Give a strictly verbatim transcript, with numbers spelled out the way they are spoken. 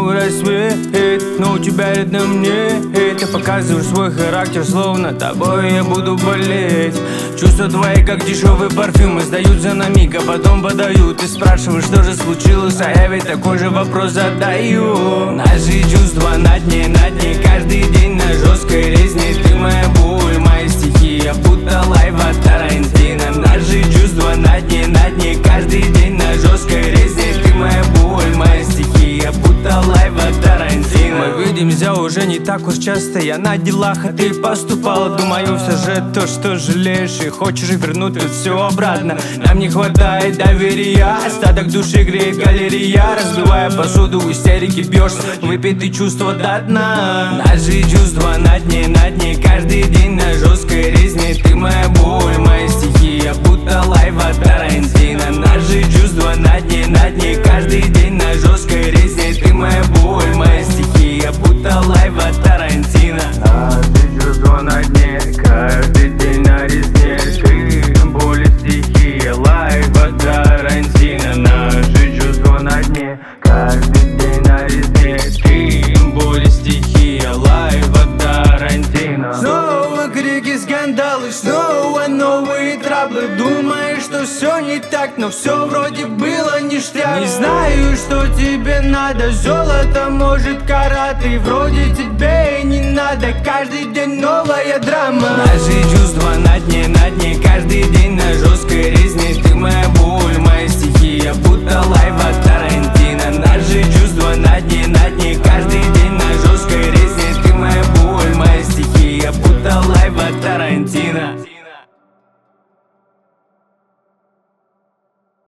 снова рассвет, но у тебя рядом нет. Ты показываешь свой характер, словно тобой я буду болеть. Чувства твои, как дешевые парфюмы, сдаются на миг, а потом подают. Ты спрашиваешь, что же случилось, а я ведь такой же вопрос задаю. Наши чувства на дне, на дне, каждый день на жесткой резне. Ты моя боль, мои стихи, я будто лайва Тарантино. Наши чувства на дне, на дне, каждый день на жесткой резне. Ты моя боль, мои стихи, я будто лайва Тарантино. Мы видимся уже не так уж часто, я на делах, а ты поступала. Думаю, все же то, что жалеешь и хочешь вернуть тут все обратно. Нам не хватает доверия, остаток души греет галерея. Разбивая посуду, в истерике бьешься, выпитые чувства до дна. Наши чувства на дне, на дне, каждый день на жесткой резне. Ты моя боль, мои стихи, я будто лайва Тарантино. Наши чувства на дне, на дне, каждый день на жесткой резне. Ты моя боль, мои стихи, я будто лайва Тарантино. Наши чувства на дне, каждый день на резне. Ты боль, стихи, лайва Тарантино. Наши чувства на дне, каждый день на резне. Ты боль, стихи, лайва Тарантино. Снова крики, скандалы, снова новые траблы. Думаешь, что все не так, но все вроде было ништяк. Не знаю, что тебе надо, золото, может караты. Вроде тебе и не надо, каждый день новая драма. Наши чувства